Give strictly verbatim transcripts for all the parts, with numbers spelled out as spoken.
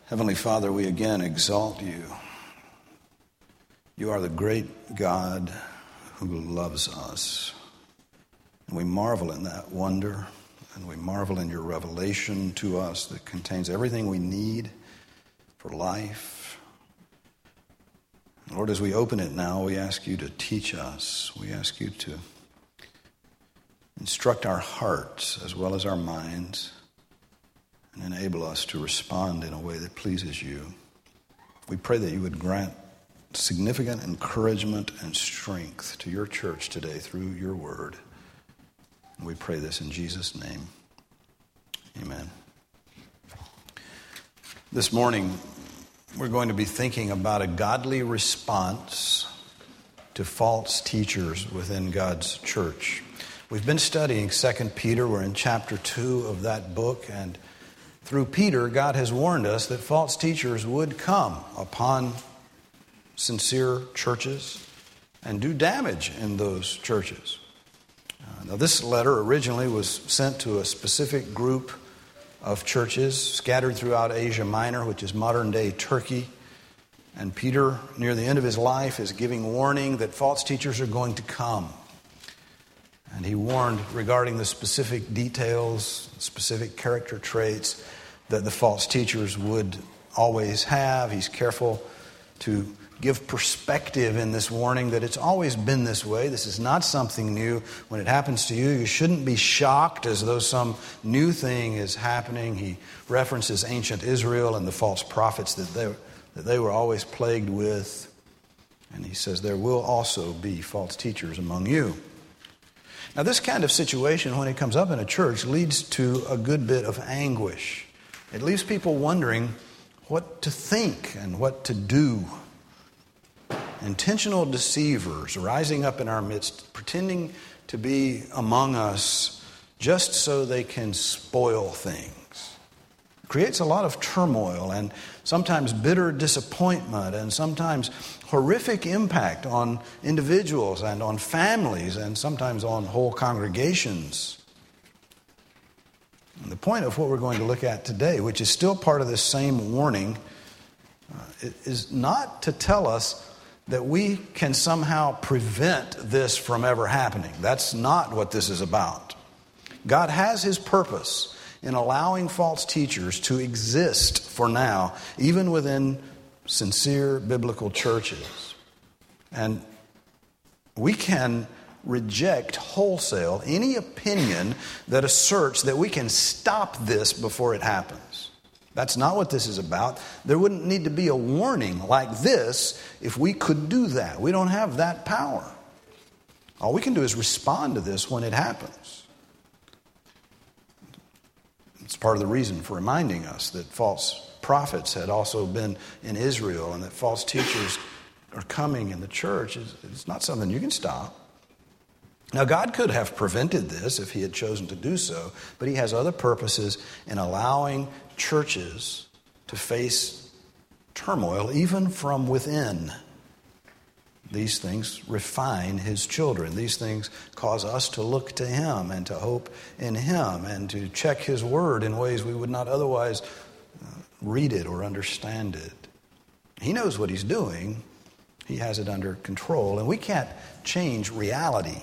Heavenly Father, we again exalt you. You are the great God who loves us. And we marvel in that wonder, and we marvel in your revelation to us that contains everything we need for life. Lord, as we open it now, we ask you to teach us. We ask you to instruct our hearts as well as our minds, and enable us to respond in a way that pleases you. We pray that you would grant significant encouragement and strength to your church today through your word. And we pray this in Jesus' name. Amen. This morning, we're going to be thinking about a godly response to false teachers within God's church. We've been studying Second Peter. We're in chapter two of that book, and through Peter, God has warned us that false teachers would come upon sincere churches and do damage in those churches. Uh, now, this letter originally was sent to a specific group of churches scattered throughout Asia Minor, which is modern-day Turkey. And Peter, near the end of his life, is giving warning that false teachers are going to come. And he warned regarding the specific details, specific character traits that the false teachers would always have. He's careful to give perspective in this warning that it's always been this way. This is not something new. When it happens to you, you shouldn't be shocked as though some new thing is happening. He references ancient Israel and the false prophets that they, that they were always plagued with. And he says there will also be false teachers among you. Now, this kind of situation, when it comes up in a church, leads to a good bit of anguish. It leaves people wondering what to think and what to do. Intentional deceivers rising up in our midst, pretending to be among us just so they can spoil things. It creates a lot of turmoil and sometimes bitter disappointment and sometimes horrific impact on individuals and on families and sometimes on whole congregations. And the point of what we're going to look at today, which is still part of this same warning, uh, is not to tell us that we can somehow prevent this from ever happening. That's not what this is about. God has His purpose in allowing false teachers to exist for now, even within sincere biblical churches. And we can reject wholesale any opinion that asserts that we can stop this before it happens. That's not what this is about. There wouldn't need to be a warning like this if we could do that. We don't have that power. All we can do is respond to this when it happens. It's part of the reason for reminding us that false prophets had also been in Israel and that false teachers are coming in the church. It's not something you can stop. Now, God could have prevented this if He had chosen to do so, but He has other purposes in allowing churches to face turmoil even from within. These things refine His children. These things cause us to look to Him and to hope in Him and to check His word in ways we would not otherwise read it or understand it. He knows what He's doing. He has it under control, and we can't change reality.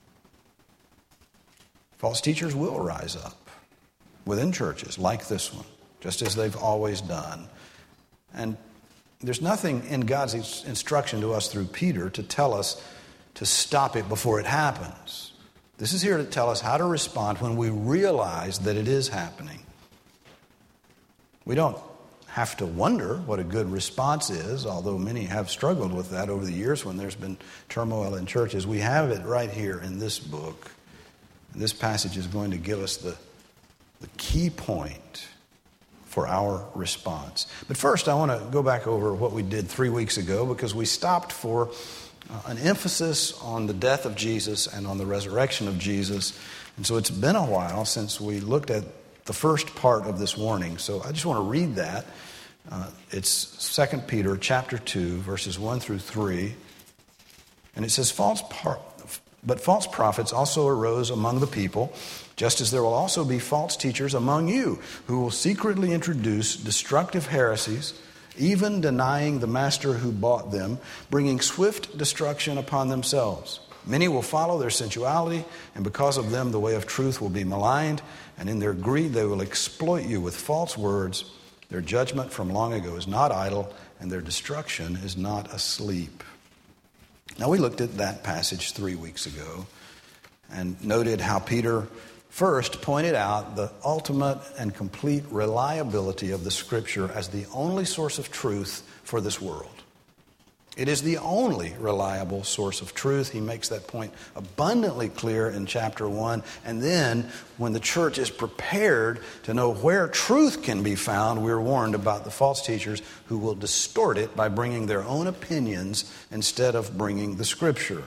False teachers will rise up within churches like this one, just as they've always done. And there's nothing in God's instruction to us through Peter to tell us to stop it before it happens. This is here to tell us how to respond when we realize that it is happening. We don't have to wonder what a good response is, although many have struggled with that over the years when there's been turmoil in churches. We have it right here in this book. This passage is going to give us the, the key point for our response. But first, I want to go back over what we did three weeks ago because we stopped for uh, an emphasis on the death of Jesus and on the resurrection of Jesus. And so it's been a while since we looked at the first part of this warning. So I just want to read that. Uh, it's Second Peter chapter two, verses one through three. And it says, false par- But false prophets also arose among the people, Just as there will also be false teachers among you who will secretly introduce destructive heresies, even denying the master who bought them, bringing swift destruction upon themselves. Many will follow their sensuality, and because of them the way of truth will be maligned, and in their greed they will exploit you with false words. Their judgment from long ago is not idle, and their destruction is not asleep. Now, we looked at that passage three weeks ago and noted how Peter first pointed out the ultimate and complete reliability of the Scripture as the only source of truth for this world. It is the only reliable source of truth. He makes that point abundantly clear in chapter one. And then, when the church is prepared to know where truth can be found, we're warned about the false teachers who will distort it by bringing their own opinions instead of bringing the Scripture.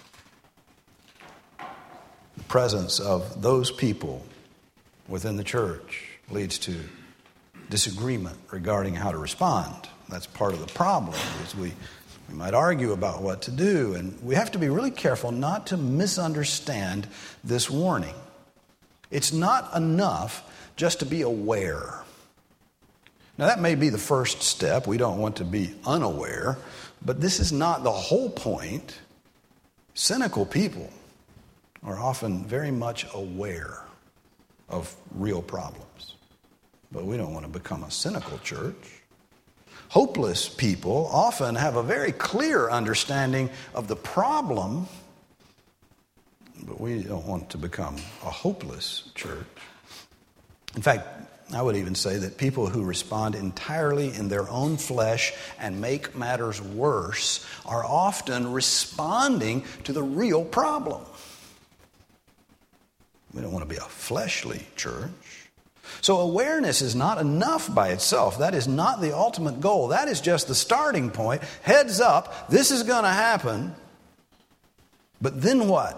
The presence of those people within the church leads to disagreement regarding how to respond. That's part of the problem, is we We might argue about what to do, and we have to be really careful not to misunderstand this warning. It's not enough just to be aware. Now, that may be the first step. We don't want to be unaware, but this is not the whole point. Cynical people are often very much aware of real problems, but we don't want to become a cynical church. Hopeless people often have a very clear understanding of the problem, but we don't want to become a hopeless church. In fact, I would even say that people who respond entirely in their own flesh and make matters worse are often responding to the real problem. We don't want to be a fleshly church. So awareness is not enough by itself. That is not the ultimate goal. That is just the starting point. Heads up, this is going to happen. But then what?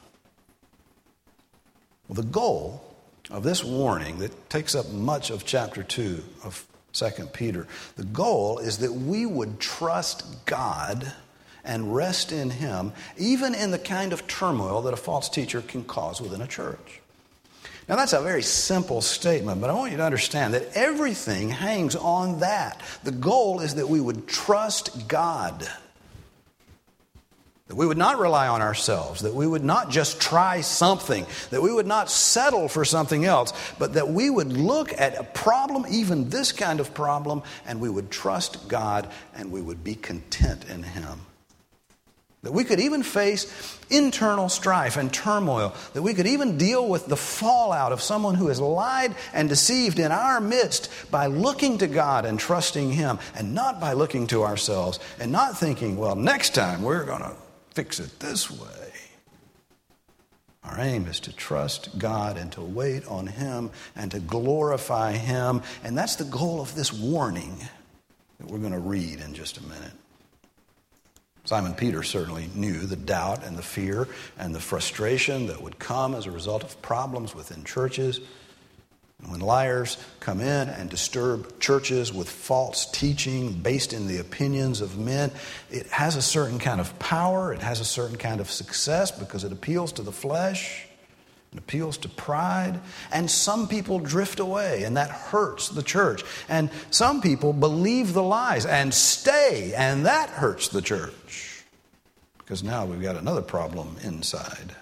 Well, the goal of this warning that takes up much of chapter two of Second Peter, the goal is that we would trust God and rest in Him, even in the kind of turmoil that a false teacher can cause within a church. Now, that's a very simple statement, but I want you to understand that everything hangs on that. The goal is that we would trust God, that we would not rely on ourselves, that we would not just try something, that we would not settle for something else, but that we would look at a problem, even this kind of problem, and we would trust God and we would be content in Him. That we could even face internal strife and turmoil. That we could even deal with the fallout of someone who has lied and deceived in our midst by looking to God and trusting Him, and not by looking to ourselves and not thinking, well, next time we're going to fix it this way. Our aim is to trust God and to wait on Him and to glorify Him. And that's the goal of this warning that we're going to read in just a minute. Simon Peter certainly knew the doubt and the fear and the frustration that would come as a result of problems within churches. And when liars come in and disturb churches with false teaching based in the opinions of men, it has a certain kind of power, it has a certain kind of success because it appeals to the flesh, it appeals to pride, and some people drift away, and that hurts the church. And some people believe the lies and stay, and that hurts the church. Because now we've got another problem inside.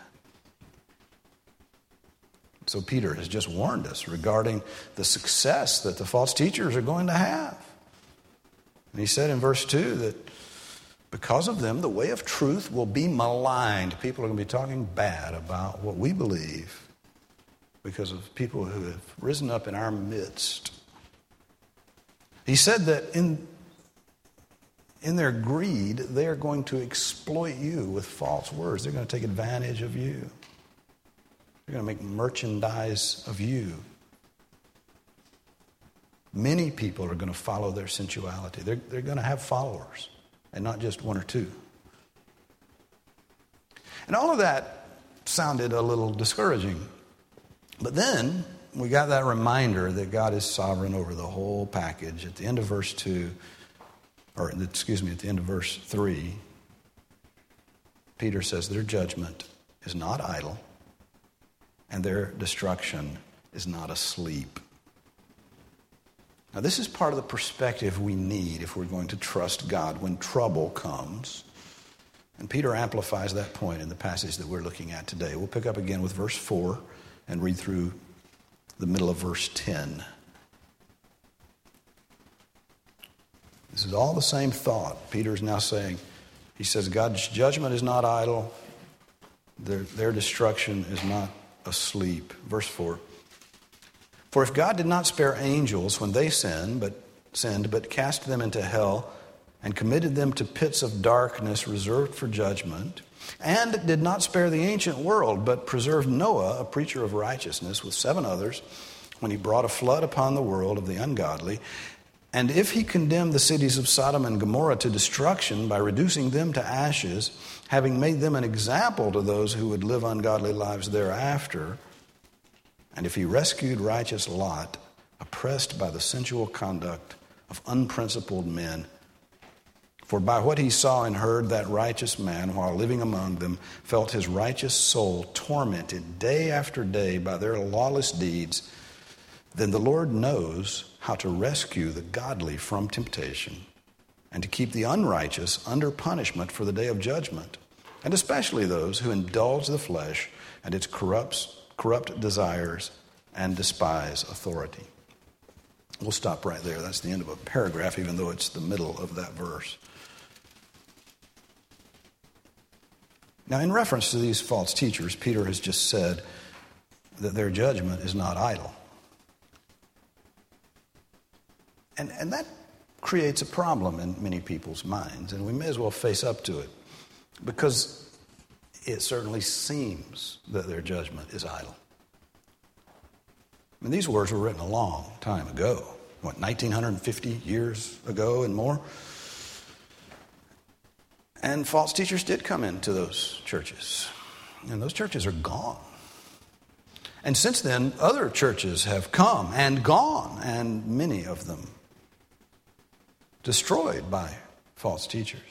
So Peter has just warned us regarding the success that the false teachers are going to have. And he said in verse two that because of them, the way of truth will be maligned. People are going to be talking bad about what we believe because of people who have risen up in our midst. He said that in, in their greed, they are going to exploit you with false words. They're going to take advantage of you. They're going to make merchandise of you. Many people are going to follow their sensuality. They're, they're going to have followers. And not just one or two. And all of that sounded a little discouraging. But then we got that reminder that God is sovereign over the whole package. At the end of verse two, or excuse me, at the end of verse three, Peter says their judgment is not idle, and their destruction is not asleep. Now, this is part of the perspective we need if we're going to trust God when trouble comes. And Peter amplifies that point in the passage that we're looking at today. We'll pick up again with verse four and read through the middle of verse ten. This is all the same thought. Peter is now saying, he says, God's judgment is not idle. Their, their destruction is not asleep. Verse four. For if God did not spare angels when they sinned, but sinned, but cast them into hell and committed them to pits of darkness reserved for judgment, and did not spare the ancient world, but preserved Noah, a preacher of righteousness, with seven others, when he brought a flood upon the world of the ungodly, and if he condemned the cities of Sodom and Gomorrah to destruction by reducing them to ashes, having made them an example to those who would live ungodly lives thereafter, and if he rescued righteous Lot, oppressed by the sensual conduct of unprincipled men, for by what he saw and heard, that righteous man, while living among them, felt his righteous soul tormented day after day by their lawless deeds, then the Lord knows how to rescue the godly from temptation and to keep the unrighteous under punishment for the day of judgment, and especially those who indulge the flesh and its corrupts, corrupt desires and despise authority. We'll stop right there. That's the end of a paragraph, even though it's the middle of that verse. Now, in reference to these false teachers, Peter has just said that their judgment is not idle. And, and that creates a problem in many people's minds, and we may as well face up to it, because it certainly seems that their judgment is idle. I mean, these words were written a long time ago, what, nineteen fifty years ago and more? And false teachers did come into those churches, and those churches are gone. And since then, other churches have come and gone, and many of them destroyed by false teachers.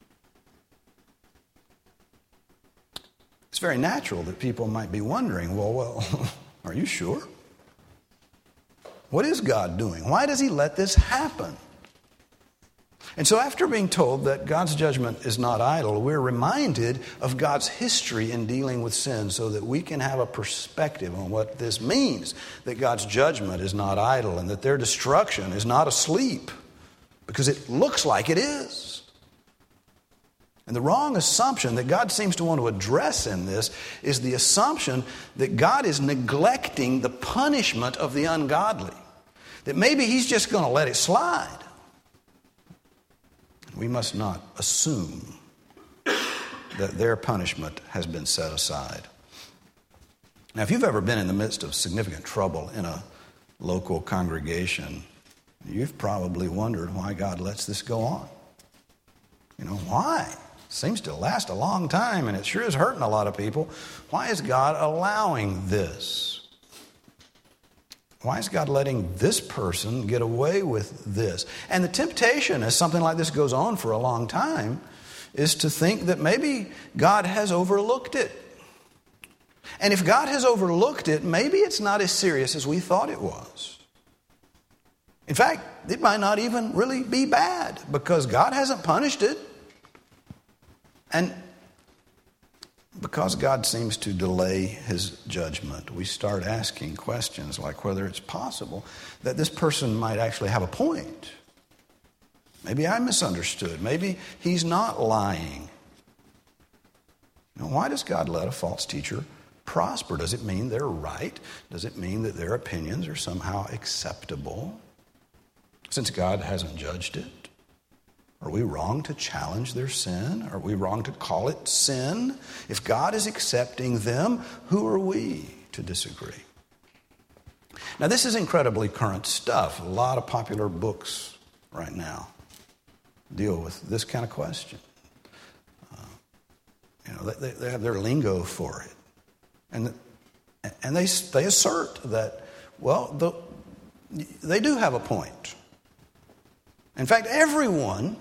It's very natural that people might be wondering, well, well, are you sure? What is God doing? Why does he let this happen? And so after being told that God's judgment is not idle, we're reminded of God's history in dealing with sin so that we can have a perspective on what this means, that God's judgment is not idle and that their destruction is not asleep, because it looks like it is. And the wrong assumption that God seems to want to address in this is the assumption that God is neglecting the punishment of the ungodly, that maybe he's just going to let it slide. We must not assume that their punishment has been set aside. Now, if you've ever been in the midst of significant trouble in a local congregation, you've probably wondered why God lets this go on. You know, why? It seems to last a long time, and it sure is hurting a lot of people. Why is God allowing this? Why is God letting this person get away with this? And the temptation, as something like this goes on for a long time, is to think that maybe God has overlooked it. And if God has overlooked it, maybe it's not as serious as we thought it was. In fact, it might not even really be bad because God hasn't punished it. And because God seems to delay his judgment, we start asking questions like whether it's possible that this person might actually have a point. Maybe I misunderstood. Maybe he's not lying. Now, why does God let a false teacher prosper? Does it mean they're right? Does it mean that their opinions are somehow acceptable? Since God hasn't judged it? Are we wrong to challenge their sin? Are we wrong to call it sin? If God is accepting them, who are we to disagree? Now, this is incredibly current stuff. A lot of popular books right now deal with this kind of question. Uh, you know, they, they have their lingo for it. And, and they, they assert that, well, the, they do have a point. In fact, everyone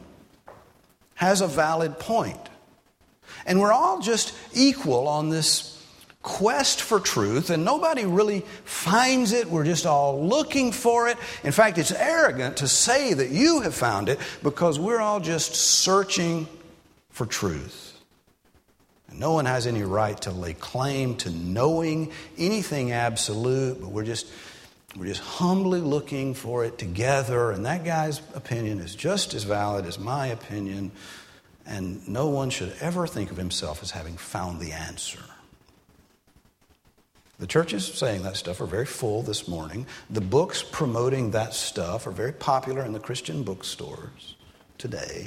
has a valid point. And we're all just equal on this quest for truth, and nobody really finds it. We're just all looking for it. In fact, it's arrogant to say that you have found it because we're all just searching for truth. And no one has any right to lay claim to knowing anything absolute, but we're just we're just humbly looking for it together, and that guy's opinion is just as valid as my opinion, and no one should ever think of himself as having found the answer. The churches saying that stuff are very full this morning. The books promoting that stuff are very popular in the Christian bookstores today.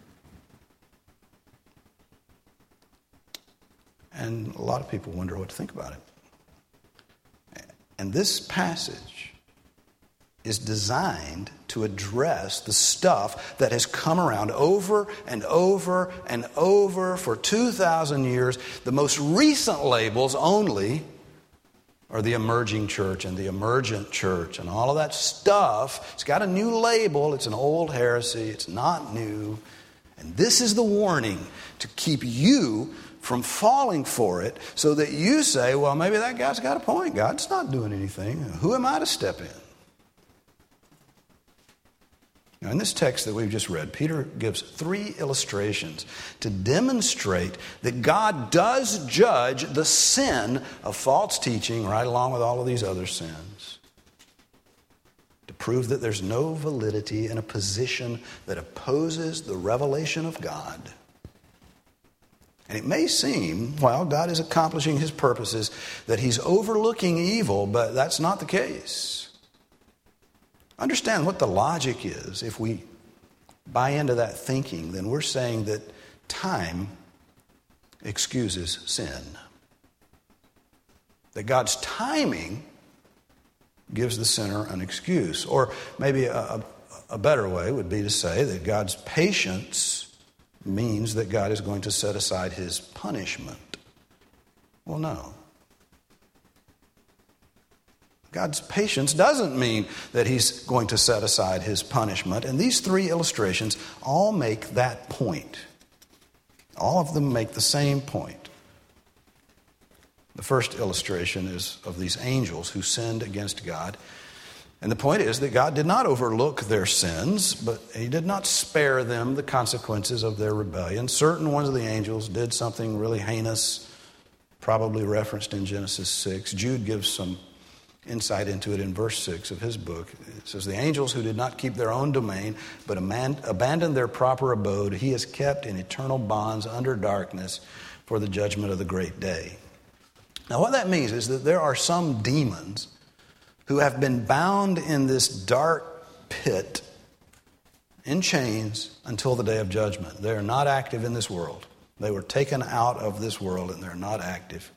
And a lot of people wonder what to think about it. And this passage is designed to address the stuff that has come around over and over and over for two thousand years. The most recent labels only or the emerging church and the emergent church and all of that stuff. It's got a new label. It's an old heresy. It's not new. And this is the warning to keep you from falling for it so that you say, well, maybe that guy's got a point. God's not doing anything. Who am I to step in? Now, in this text that we've just read, Peter gives three illustrations to demonstrate that God does judge the sin of false teaching right along with all of these other sins. To prove that there's no validity in a position that opposes the revelation of God. And it may seem, while God is accomplishing his purposes, that he's overlooking evil, but that's not the case. Understand what the logic is. If we buy into that thinking, then we're saying that time excuses sin. That God's timing gives the sinner an excuse. Or maybe a, a better way would be to say that God's patience means that God is going to set aside his punishment. Well, no. God's patience doesn't mean that he's going to set aside his punishment. And these three illustrations all make that point. All of them make the same point. The first illustration is of these angels who sinned against God. And the point is that God did not overlook their sins, but he did not spare them the consequences of their rebellion. Certain ones of the angels did something really heinous, probably referenced in Genesis six. Jude gives some insight into it in verse six of his book. It says, the angels who did not keep their own domain, but abandoned their proper abode, he has kept in eternal bonds under darkness for the judgment of the great day. Now what that means is that there are some demons who have been bound in this dark pit in chains until the day of judgment. They are not active in this world. They were taken out of this world and they're not active.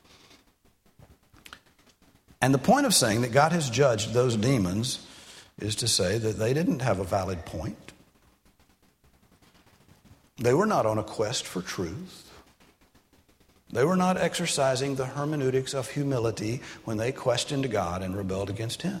And the point of saying that God has judged those demons is to say that they didn't have a valid point. They were not on a quest for truth. They were not exercising the hermeneutics of humility when they questioned God and rebelled against him.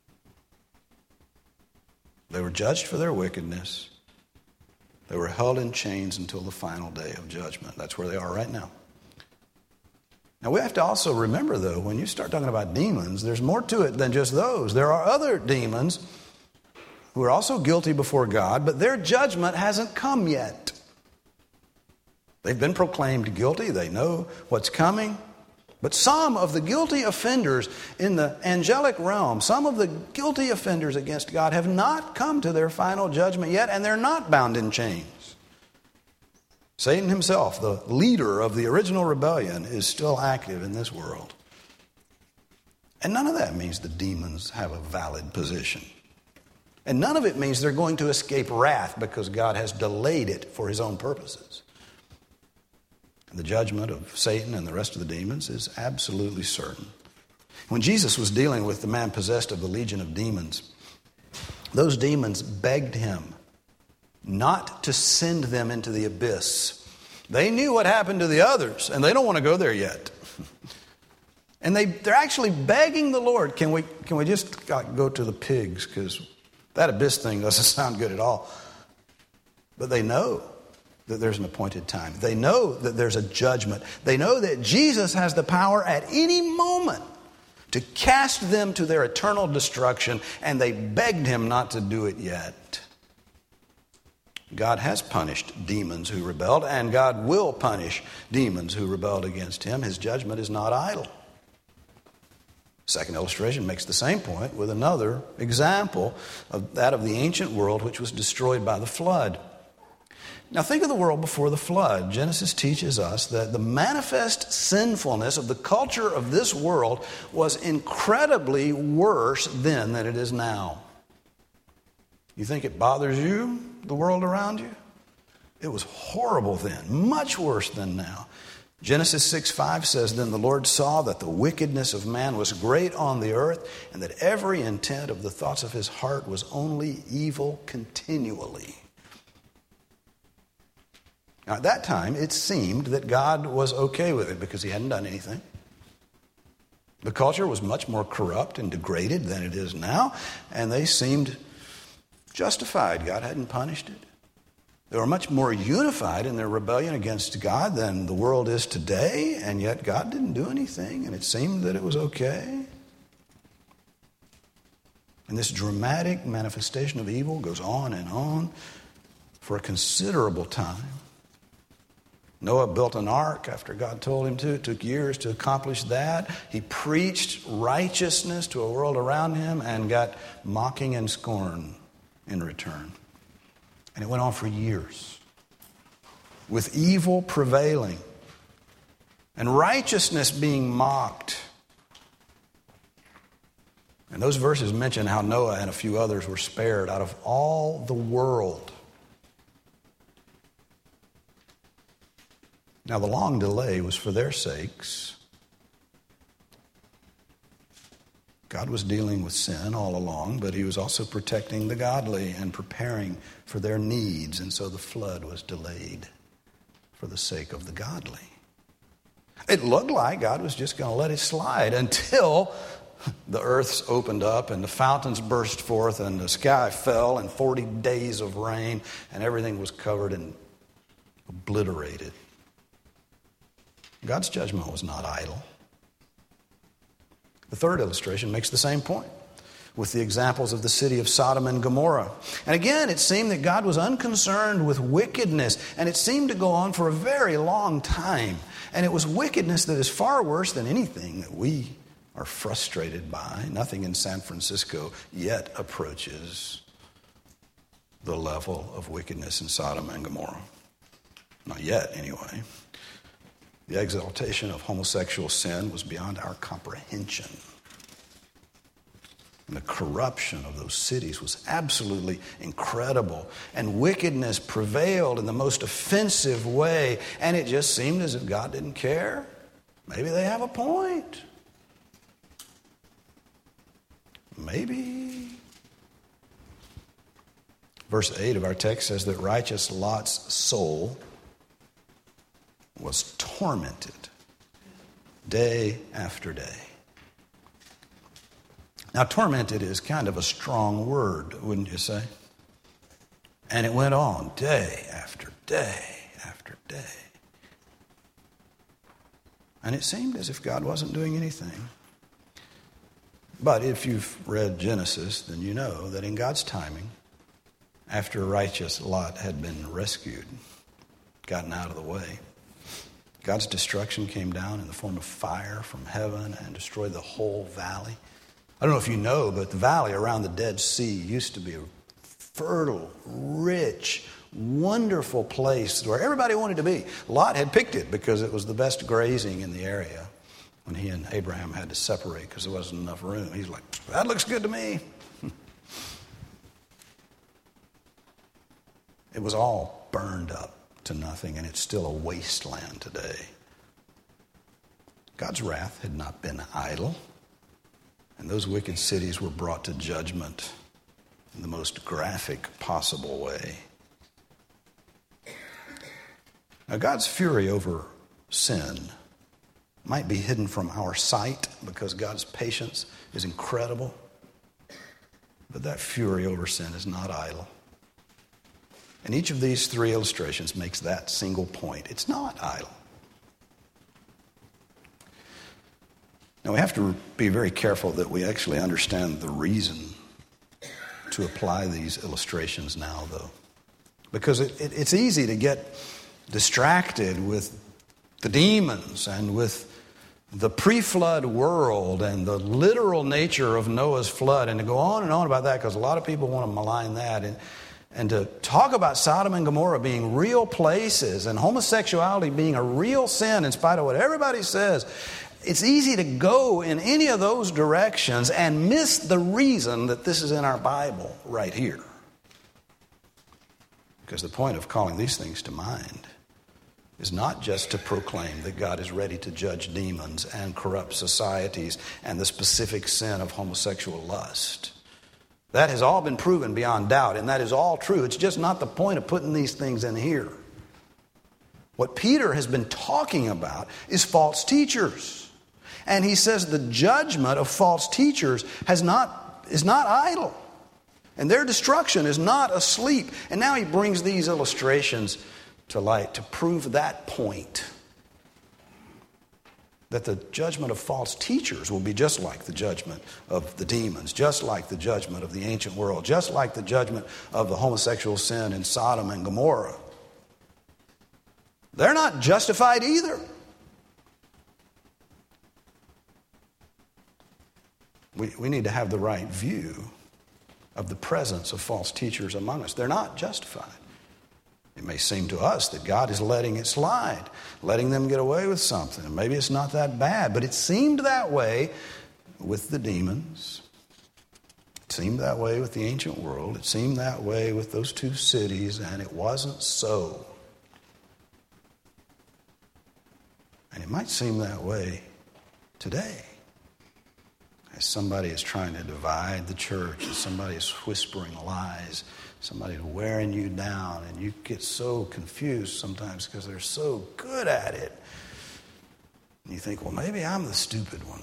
They were judged for their wickedness. They were held in chains until the final day of judgment. That's where they are right now. Now we have to also remember, though, when you start talking about demons, there's more to it than just those. There are other demons who are also guilty before God, but their judgment hasn't come yet. They've been proclaimed guilty. They know what's coming. But some of the guilty offenders in the angelic realm, some of the guilty offenders against God have not come to their final judgment yet, and they're not bound in chains. Satan himself, the leader of the original rebellion, is still active in this world. And none of that means the demons have a valid position. And none of it means they're going to escape wrath because God has delayed it for his own purposes. And the judgment of Satan and the rest of the demons is absolutely certain. When Jesus was dealing with the man possessed of the legion of demons, those demons begged him not to send them into the abyss. They knew what happened to the others, and they don't want to go there yet. And they, they're actually begging the Lord, can we, can we just go to the pigs? Because that abyss thing doesn't sound good at all. But they know that there's an appointed time. They know that there's a judgment. They know that Jesus has the power at any moment to cast them to their eternal destruction, and they begged him not to do it yet. God has punished demons who rebelled, and God will punish demons who rebelled against him. His judgment is not idle. Second illustration makes the same point with another example of that of the ancient world which was destroyed by the flood. Now think of the world before the flood. Genesis teaches us that the manifest sinfulness of the culture of this world was incredibly worse then than it is now. You think it bothers you, the world around you? It was horrible then, much worse than now. Genesis six five says, "Then the Lord saw that the wickedness of man was great on the earth, and that every intent of the thoughts of his heart was only evil continually." Now, at that time, it seemed that God was okay with it because he hadn't done anything. The culture was much more corrupt and degraded than it is now, and they seemed justified. God hadn't punished it. They were much more unified in their rebellion against God than the world is today, and yet God didn't do anything, and it seemed that it was okay. And this dramatic manifestation of evil goes on and on for a considerable time. Noah built an ark after God told him to. It took years to accomplish that. He preached righteousness to a world around him and got mocking and scorn in return. And it went on for years, with evil prevailing and righteousness being mocked. And those verses mention how Noah and a few others were spared out of all the world. Now, the long delay was for their sakes. God was dealing with sin all along, but he was also protecting the godly and preparing for their needs. And so the flood was delayed for the sake of the godly. It looked like God was just going to let it slide until the earths opened up and the fountains burst forth and the sky fell and forty days of rain and everything was covered and obliterated. God's judgment was not idle. The third illustration makes the same point with the examples of the city of Sodom and Gomorrah. And again, it seemed that God was unconcerned with wickedness, and it seemed to go on for a very long time. And it was wickedness that is far worse than anything that we are frustrated by. Nothing in San Francisco yet approaches the level of wickedness in Sodom and Gomorrah. Not yet, anyway. The exaltation of homosexual sin was beyond our comprehension. And the corruption of those cities was absolutely incredible. And wickedness prevailed in the most offensive way. And it just seemed as if God didn't care. Maybe they have a point. Maybe. Verse eight of our text says that righteous Lot's soul was tormented day after day. Now, tormented is kind of a strong word, wouldn't you say? And it went on day after day after day. And it seemed as if God wasn't doing anything. But if you've read Genesis, then you know that in God's timing, after righteous Lot had been rescued, gotten out of the way, God's destruction came down in the form of fire from heaven and destroyed the whole valley. I don't know if you know, but the valley around the Dead Sea used to be a fertile, rich, wonderful place where everybody wanted to be. Lot had picked it because it was the best grazing in the area when he and Abraham had to separate because there wasn't enough room. He's like, that looks good to me. It was all burned up to nothing, and it's still a wasteland today. God's wrath had not been idle, and those wicked cities were brought to judgment in the most graphic possible way. Now, God's fury over sin might be hidden from our sight because God's patience is incredible, but that fury over sin is not idle. And each of these three illustrations makes that single point. It's not idle. Now, we have to be very careful that we actually understand the reason to apply these illustrations now, though. Because it, it, it's easy to get distracted with the demons and with the pre-flood world and the literal nature of Noah's flood, and to go on and on about that, because a lot of people want to malign that, and, and to talk about Sodom and Gomorrah being real places and homosexuality being a real sin in spite of what everybody says. It's easy to go in any of those directions and miss the reason that this is in our Bible right here. Because the point of calling these things to mind is not just to proclaim that God is ready to judge demons and corrupt societies and the specific sin of homosexual lust. That has all been proven beyond doubt, and that is all true. It's just not the point of putting these things in here. What Peter has been talking about is false teachers. And he says the judgment of false teachers has not, is not idle. And their destruction is not asleep. And now he brings these illustrations to light to prove that point. That the judgment of false teachers will be just like the judgment of the demons, just like the judgment of the ancient world, just like the judgment of the homosexual sin in Sodom and Gomorrah. They're not justified either. We, we need to have the right view of the presence of false teachers among us. They're not justified. It may seem to us that God is letting it slide, letting them get away with something. Maybe it's not that bad, but it seemed that way with the demons. It seemed that way with the ancient world. It seemed that way with those two cities, and it wasn't so. And it might seem that way today. As somebody is trying to divide the church, as somebody is whispering lies, somebody is wearing you down, and you get so confused sometimes because they're so good at it. And you think, well, maybe I'm the stupid one.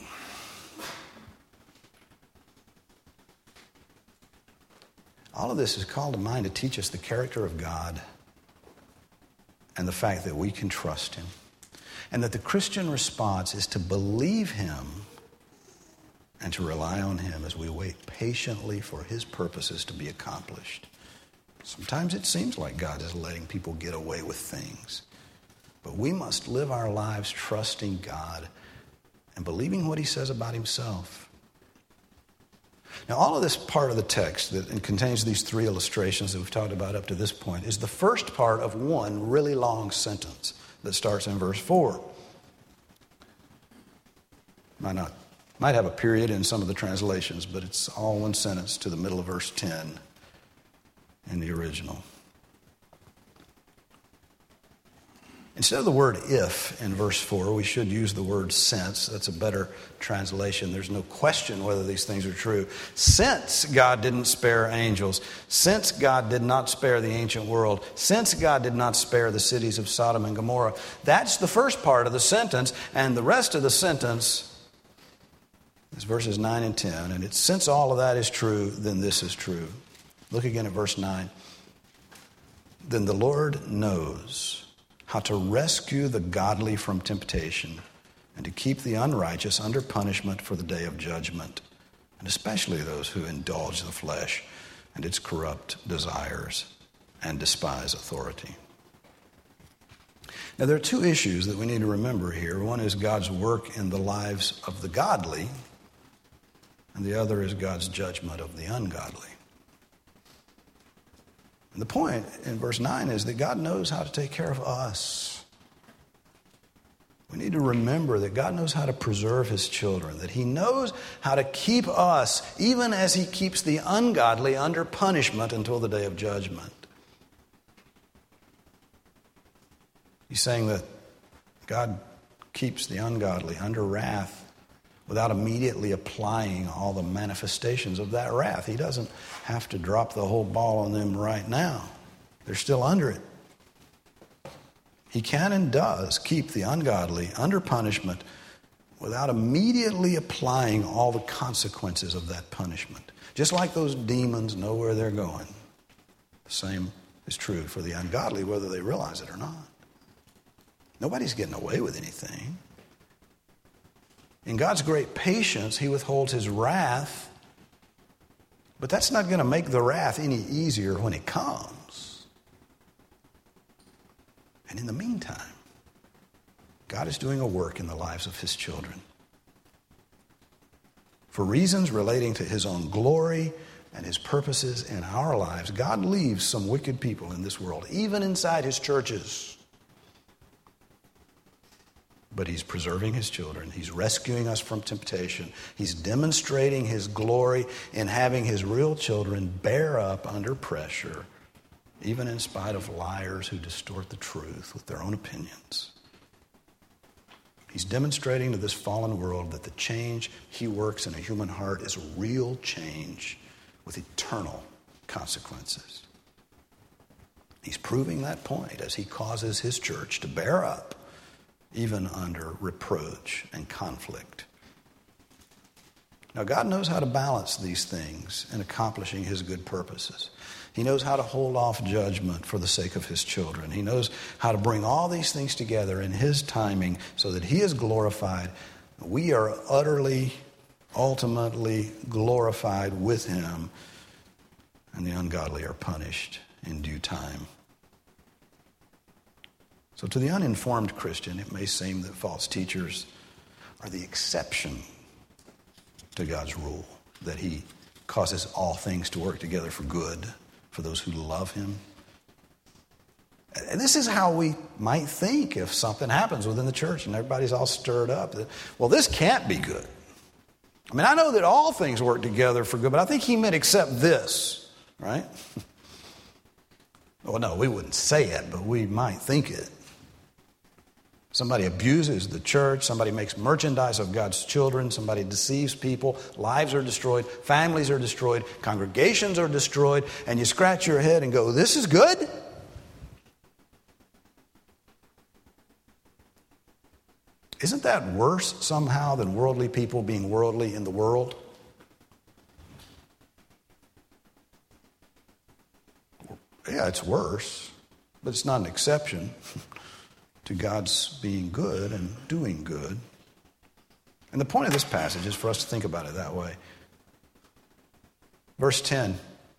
All of this is called to mind to teach us the character of God and the fact that we can trust Him. And that the Christian response is to believe Him and to rely on Him as we wait patiently for His purposes to be accomplished. Sometimes it seems like God is letting people get away with things. But we must live our lives trusting God and believing what He says about Himself. Now, all of this part of the text that contains these three illustrations that we've talked about up to this point is the first part of one really long sentence that starts in verse four. Might not Might have a period in some of the translations, but it's all one sentence to the middle of verse ten in the original. Instead of the word if in verse four, we should use the word since. That's a better translation. There's no question whether these things are true. Since God didn't spare angels, since God did not spare the ancient world, since God did not spare the cities of Sodom and Gomorrah. That's the first part of the sentence, and the rest of the sentence is verses nine and ten. And it's since all of that is true, then this is true. Look again at verse nine. Then the Lord knows how to rescue the godly from temptation and to keep the unrighteous under punishment for the day of judgment, and especially those who indulge the flesh and its corrupt desires and despise authority. Now, there are two issues that we need to remember here. One is God's work in the lives of the godly, and the other is God's judgment of the ungodly. And the point in verse nine is that God knows how to take care of us. We need to remember that God knows how to preserve His children, that He knows how to keep us, even as He keeps the ungodly under punishment until the day of judgment. He's saying that God keeps the ungodly under wrath without immediately applying all the manifestations of that wrath. He doesn't have to drop the whole ball on them right now. They're still under it. He can and does keep the ungodly under punishment without immediately applying all the consequences of that punishment. Just like those demons know where they're going, the same is true for the ungodly, whether they realize it or not. Nobody's getting away with anything. In God's great patience, he withholds his wrath, but that's not going to make the wrath any easier when it comes. And in the meantime, God is doing a work in the lives of his children. For reasons relating to his own glory and his purposes in our lives, God leaves some wicked people in this world, even inside his churches. But he's preserving his children. He's rescuing us from temptation. He's demonstrating his glory in having his real children bear up under pressure, even in spite of liars who distort the truth with their own opinions. He's demonstrating to this fallen world that the change he works in a human heart is real change with eternal consequences. He's proving that point as he causes his church to bear up even under reproach and conflict. Now, God knows how to balance these things in accomplishing his good purposes. He knows how to hold off judgment for the sake of his children. He knows how to bring all these things together in his timing so that he is glorified. We are utterly, ultimately glorified with him, and the ungodly are punished in due time. So to the uninformed Christian, it may seem that false teachers are the exception to God's rule, that he causes all things to work together for good for those who love him. And this is how we might think if something happens within the church and everybody's all stirred up. Well, this can't be good. I mean, I know that all things work together for good, but I think he meant except this, right? Well, no, we wouldn't say it, but we might think it. Somebody abuses the church. Somebody makes merchandise of God's children. Somebody deceives people. Lives are destroyed. Families are destroyed. Congregations are destroyed. And you scratch your head and go, this is good? Isn't that worse somehow than worldly people being worldly in the world? Yeah, it's worse, but it's not an exception to God's being good and doing good. And the point of this passage is for us to think about it that way. Verse ten.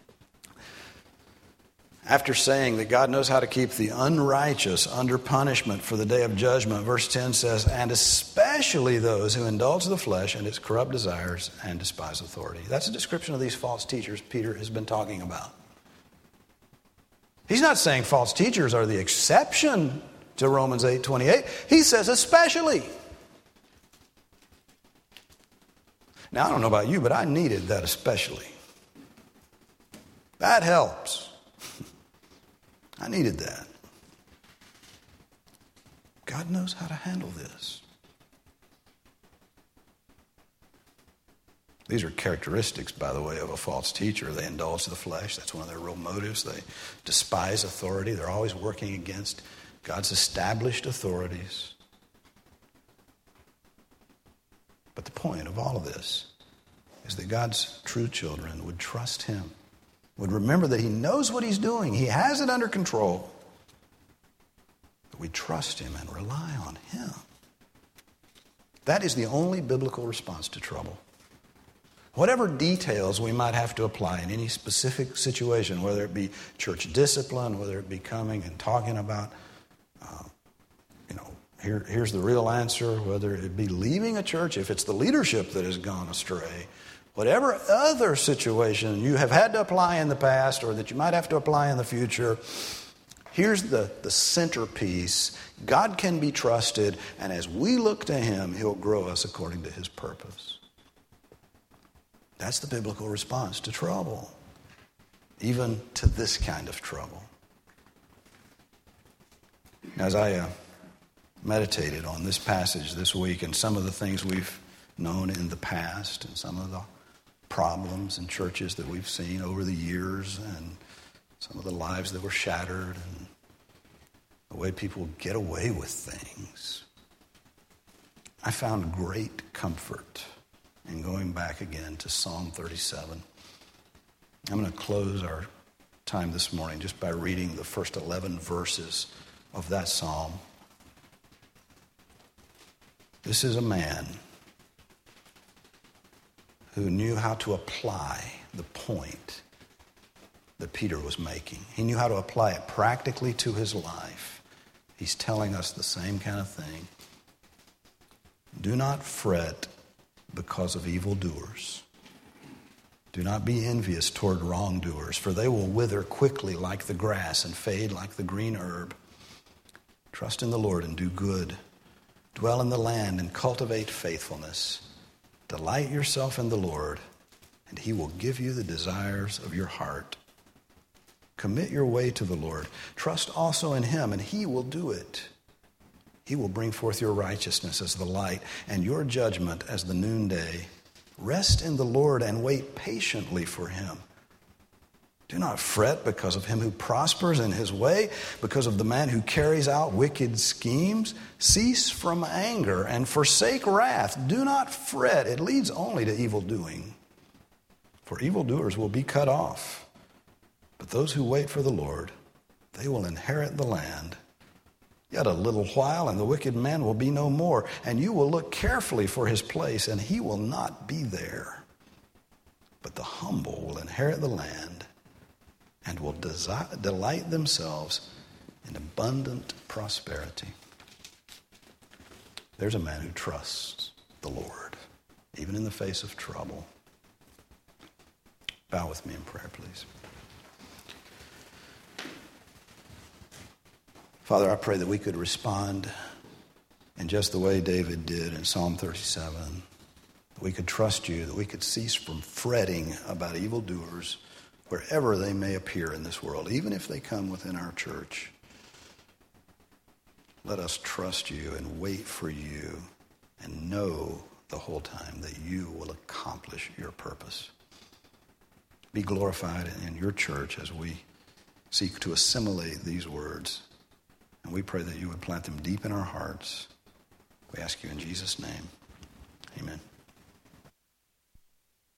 After saying that God knows how to keep the unrighteous under punishment for the day of judgment, verse ten says, and especially those who indulge the flesh and its corrupt desires and despise authority. That's a description of these false teachers Peter has been talking about. He's not saying false teachers are the exception to Romans eight twenty-eight. He says especially. Now, I don't know about you, but I needed that especially. That helps. I needed that. God knows how to handle this. These are characteristics, by the way, of a false teacher. They indulge the flesh. That's one of their real motives. They despise authority. They're always working against God's established authorities. But the point of all of this is that God's true children would trust him, would remember that he knows what he's doing. He has it under control. That we trust him and rely on him. That is the only biblical response to trouble. Whatever details we might have to apply in any specific situation, whether it be church discipline, whether it be coming and talking about, uh, you know, here, here's the real answer, whether it be leaving a church, if it's the leadership that has gone astray, whatever other situation you have had to apply in the past or that you might have to apply in the future, here's the, the centerpiece. God can be trusted, and as we look to him, he'll grow us according to his purpose. That's the biblical response to trouble, even to this kind of trouble. As I uh, meditated on this passage this week and some of the things we've known in the past and some of the problems in churches that we've seen over the years and some of the lives that were shattered and the way people get away with things, I found great comfort in going back again to Psalm thirty-seven. I'm going to close our time this morning just by reading the first eleven verses of that psalm. This is a man who knew how to apply the point that Peter was making. He knew how to apply it practically to his life. He's telling us the same kind of thing. Do not fret because of evildoers. Do not be envious toward wrongdoers, for they will wither quickly like the grass and fade like the green herb. Trust in the Lord and do good. Dwell in the land and cultivate faithfulness. Delight yourself in the Lord, and he will give you the desires of your heart. Commit your way to the Lord. Trust also in him, and he will do it. He will bring forth your righteousness as the light and your judgment as the noonday. Rest in the Lord and wait patiently for him. Do not fret because of him who prospers in his way, because of the man who carries out wicked schemes. Cease from anger and forsake wrath. Do not fret. It leads only to evil doing. For evildoers will be cut off. But those who wait for the Lord, they will inherit the land. Yet a little while, and the wicked man will be no more, and you will look carefully for his place, and he will not be there. But the humble will inherit the land and will desi- delight themselves in abundant prosperity. There's a man who trusts the Lord, even in the face of trouble. Bow with me in prayer, please. Father, I pray that we could respond in just the way David did in Psalm thirty-seven. That we could trust you, that we could cease from fretting about evildoers wherever they may appear in this world, even if they come within our church. Let us trust you and wait for you and know the whole time that you will accomplish your purpose. Be glorified in your church as we seek to assimilate these words. And we pray that you would plant them deep in our hearts. We ask you in Jesus' name. Amen.